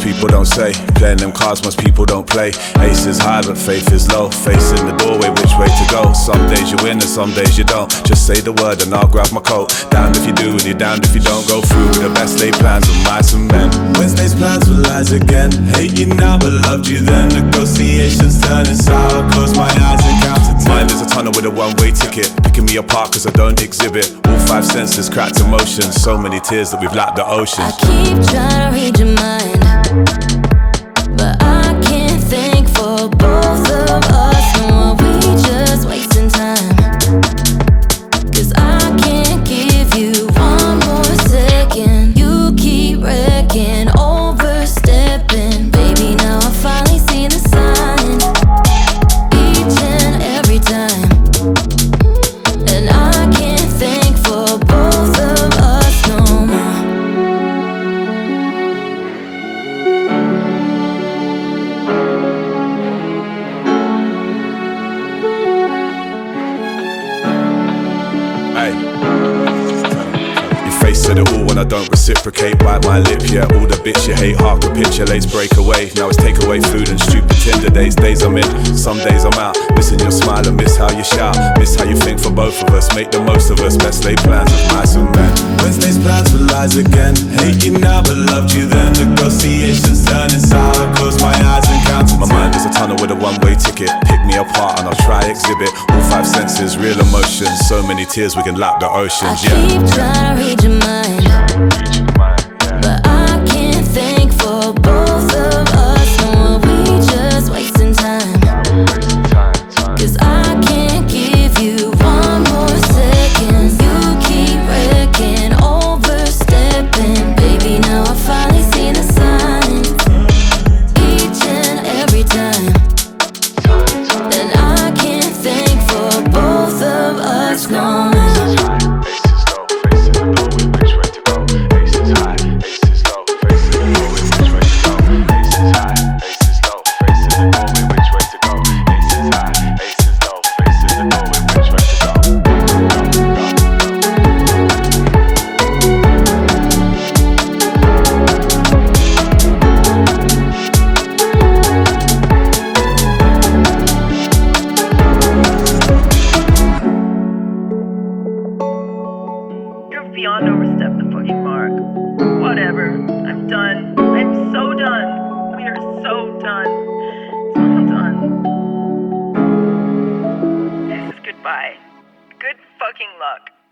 people don't say. Playing them cards most people don't play. Ace is high but faith is low. Facing the doorway, which way to go? Some days you win and some days you don't. Just say the word and I'll grab my coat. Damned if you do and you're damned if you don't. Go through with the best laid plans of mice and men. Wednesday's plans were lies again. Hate you now but loved you then. Negotiations turning sour. Close my eyes and count to 10. Mind is a tunnel with a one-way ticket. Picking me apart cause I don't exhibit. All five senses cracked emotions. So many tears that we've lapped the ocean. I keep trying to read your mind, but I can't think for both of us. No, are we just wasting time? Cause I can't give you one more second. You keep wrecking, overstepping. Baby, now I finally see the sign each and every time. And I can't think for both of us no more. Your face said it all when I don't reciprocate. Bite my lip, yeah, all the bits you hate. Half capitulates, break away. Now it's take away food and stupid Tinder days. Days I'm in, some days I'm out. Missing your smile and miss how you shout. Miss how you think for both of us. Make the most of us, best laid plans of mice and men. Wednesday's plans were lies again. Hate you now but loved you then. Negotiations turning sour. Close my eyes and count to 10. My mind is a tunnel with a one-way ticket. Pick me apart and I'll try exhibit. All five senses, real emotions. So many tears we can lap the oceans, I keep trying to read your mind, but I can't think for both of us. No, are we just wasting time? Cause I can't give you one more second. You keep wrecking, overstepping. Baby, now I finally see the signs each and every time. And I can't think for both of us no more. Beyond overstep the fucking mark. Whatever. I'm done. I'm so done. We are so done. It's all done. This is goodbye. Good fucking luck.